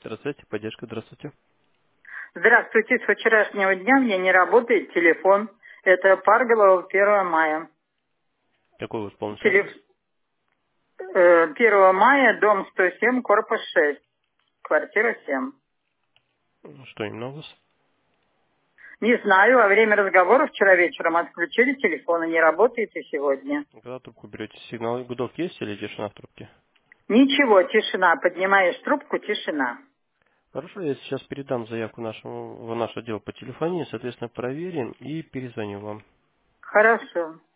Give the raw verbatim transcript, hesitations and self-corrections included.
Здравствуйте, поддержка, здравствуйте. Здравствуйте. С вчерашнего дня мне не работает телефон. Это Парголова первого мая. Какой у вас полностью Телеф... адрес? э, первого мая, дом сто семь, корпус шесть, квартира семь. Ну, Что именно у вас? Не знаю, во время разговора вчера вечером отключили телефон, и не работает и сегодня. Когда трубку берете, сигнал гудок есть или тишина в трубке? Ничего, тишина. Поднимаешь трубку, тишина. Хорошо, я сейчас передам заявку нашему, в наш отдел по телефонии, соответственно, проверим и перезвоню вам. Хорошо.